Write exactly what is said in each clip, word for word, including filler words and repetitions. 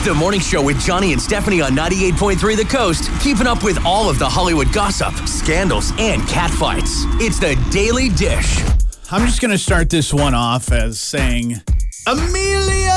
The morning show with Johnny and Stephanie on ninety-eight point three The Coast, keeping up with all of the Hollywood gossip, scandals, and catfights. It's the Daily Dish. I'm just going to start this one off as saying, Emilio!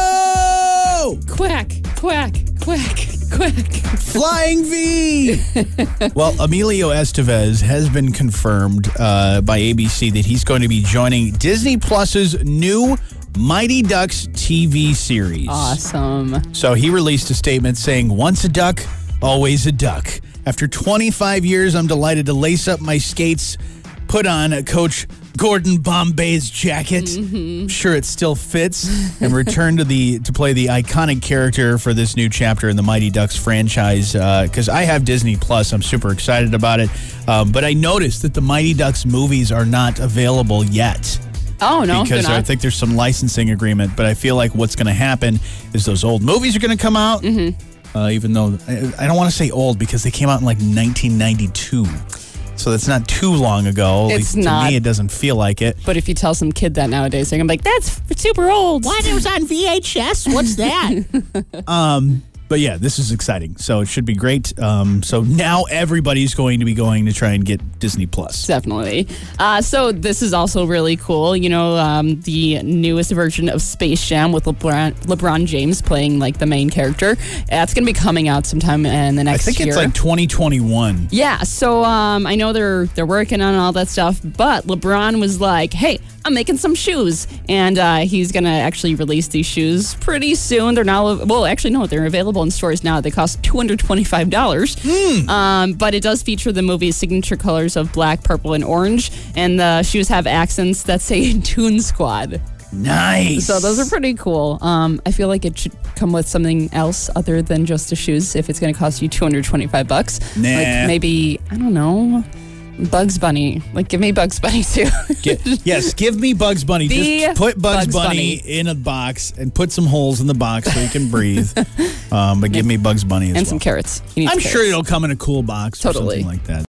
Quack, quack, quack, quack. Flying V! Well, Emilio Estevez has been confirmed uh, by A B C that he's going to be joining Disney Plus's new Mighty Ducks T V series. Awesome. So he released a statement saying, once a duck, always a duck. After twenty-five years, I'm delighted to lace up my skates, put on Coach Gordon Bombay's jacket. Mm-hmm. Sure it still fits, and return to the to play the iconic character for this new chapter in the Mighty Ducks franchise. Because uh, I have Disney Plus, I'm super excited about it. Um, but I noticed that the Mighty Ducks movies are not available yet. Oh, no, because I think there's some licensing agreement. But I feel like what's going to happen is those old movies are going to come out. Mm-hmm. Uh, even though I, I don't want to say old because they came out in like nineteen ninety-two. So that's not too long ago. At it's least not. To me, it doesn't feel like it. But if you tell some kid that nowadays, they're going to be like, that's super old. What? It was on V H S? What's that? um, but yeah, this is exciting. So it should be great. Um, so now everybody's going to be going to try and get Disney Plus. Definitely. Uh, so this is also really cool. You know, um, the newest version of Space Jam with LeBron, LeBron James playing like the main character. That's going to be coming out sometime in the next year. I think it's like twenty twenty-one. Yeah. So um, I know they're they're working on all that stuff, but LeBron was like, hey, I'm making some shoes. And uh, he's going to actually release these shoes pretty soon. They're now, well, actually, no, they're available in stores now. They cost two hundred twenty-five dollars. Mm. Um, but it does feature the movie's signature colors of black, purple, and orange. And the shoes have accents that say Toon Squad. Nice. So those are pretty cool. Um, I feel like it should come with something else other than just the shoes if it's going to cost you two hundred twenty-five bucks. Nah. Like maybe, I don't know, Bugs Bunny. Like, give me Bugs Bunny, too. Get, yes, give me Bugs Bunny. The Just put Bugs, Bugs Bunny, Bunny in a box and put some holes in the box so he can breathe. Um, but give me Bugs Bunny as and well. some carrots. He needs I'm carrots. sure it'll come in a cool box Totally. or something like that.